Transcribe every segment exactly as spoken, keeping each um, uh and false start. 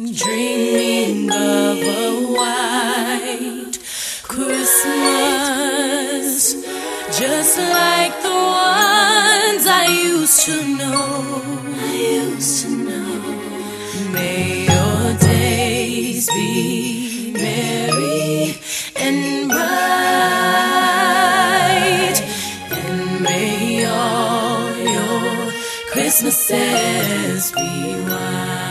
dreaming of a white Christmas, just like the ones I used to know. I used to know. May your days be merry and bright, and may all your Christmases be white.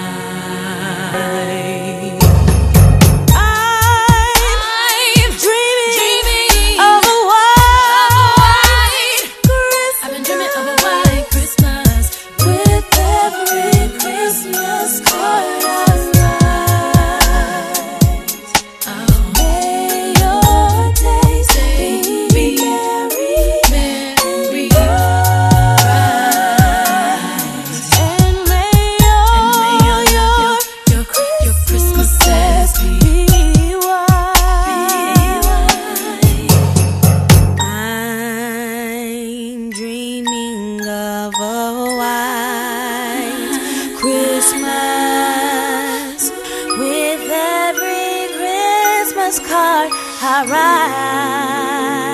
Christmas, with every Christmas card I write.